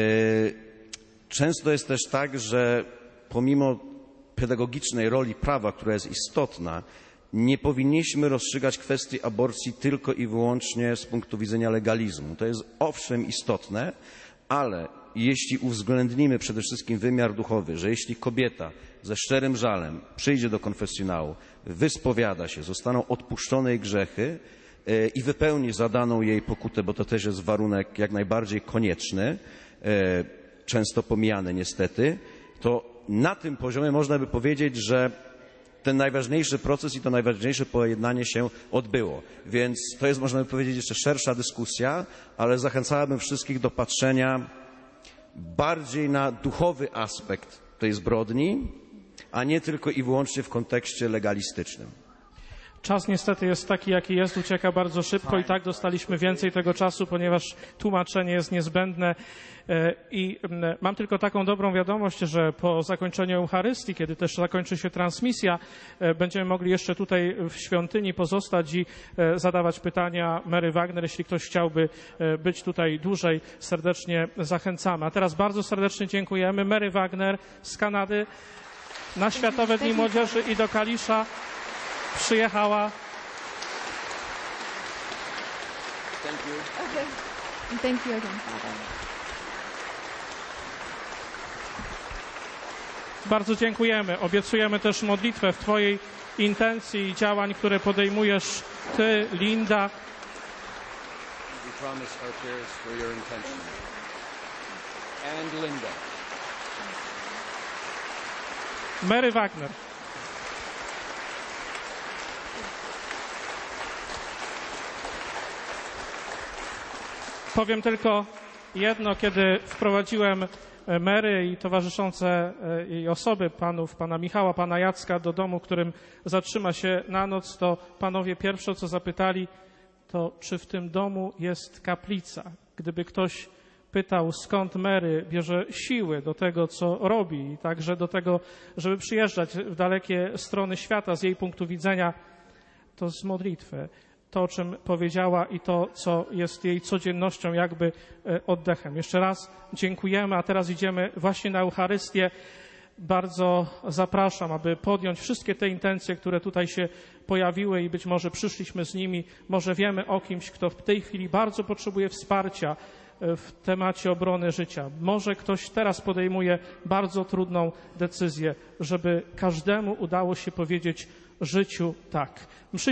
[SPEAKER 3] Często jest też tak, że pomimo pedagogicznej roli prawa, która jest istotna, nie powinniśmy rozstrzygać kwestii aborcji tylko i wyłącznie z punktu widzenia legalizmu. To jest owszem istotne, ale i jeśli uwzględnimy przede wszystkim wymiar duchowy, że jeśli kobieta ze szczerym żalem przyjdzie do konfesjonału, wyspowiada się, zostaną odpuszczone jej grzechy i wypełni zadaną jej pokutę, bo to też jest warunek jak najbardziej konieczny, często pomijany niestety, to na tym poziomie można by powiedzieć, że ten najważniejszy proces i to najważniejsze pojednanie się odbyło. Więc to jest, można by powiedzieć, jeszcze szersza dyskusja, ale zachęcałbym wszystkich do patrzenia bardziej na duchowy aspekt tej zbrodni, a nie tylko i wyłącznie w kontekście legalistycznym.
[SPEAKER 1] Czas niestety jest taki, jaki jest, ucieka bardzo szybko i tak dostaliśmy więcej tego czasu, ponieważ tłumaczenie jest niezbędne. I mam tylko taką dobrą wiadomość, że po zakończeniu Eucharystii, kiedy też zakończy się transmisja, będziemy mogli jeszcze tutaj w świątyni pozostać i zadawać pytania Mary Wagner. Jeśli ktoś chciałby być tutaj dłużej, serdecznie zachęcamy. A teraz bardzo serdecznie dziękujemy. Mary Wagner z Kanady na Światowe Dni Młodzieży i do Kalisza przyjechała.
[SPEAKER 2] Thank you. Okay. And thank you again, Father.
[SPEAKER 1] Bardzo dziękujemy. Obiecujemy też modlitwę w Twojej intencji i działań, które podejmujesz Ty, Linda.
[SPEAKER 3] We promise our prayers for your intention. And Linda.
[SPEAKER 1] Mary Wagner. Powiem tylko jedno, kiedy wprowadziłem Mary i towarzyszące jej osoby, panów, pana Michała, pana Jacka do domu, w którym zatrzyma się na noc, to panowie pierwsze, co zapytali, to czy w tym domu jest kaplica. Gdyby ktoś pytał, skąd Mary bierze siły do tego, co robi, i także do tego, żeby przyjeżdżać w dalekie strony świata z jej punktu widzenia, to z modlitwy. To, o czym powiedziała i to, co jest jej codziennością, jakby oddechem. Jeszcze raz dziękujemy, a teraz idziemy właśnie na Eucharystię. Bardzo zapraszam, aby podjąć wszystkie te intencje, które tutaj się pojawiły i być może przyszliśmy z nimi. Może wiemy o kimś, kto w tej chwili bardzo potrzebuje wsparcia w temacie obrony życia. Może ktoś teraz podejmuje bardzo trudną decyzję, żeby każdemu udało się powiedzieć życiu tak. Mszy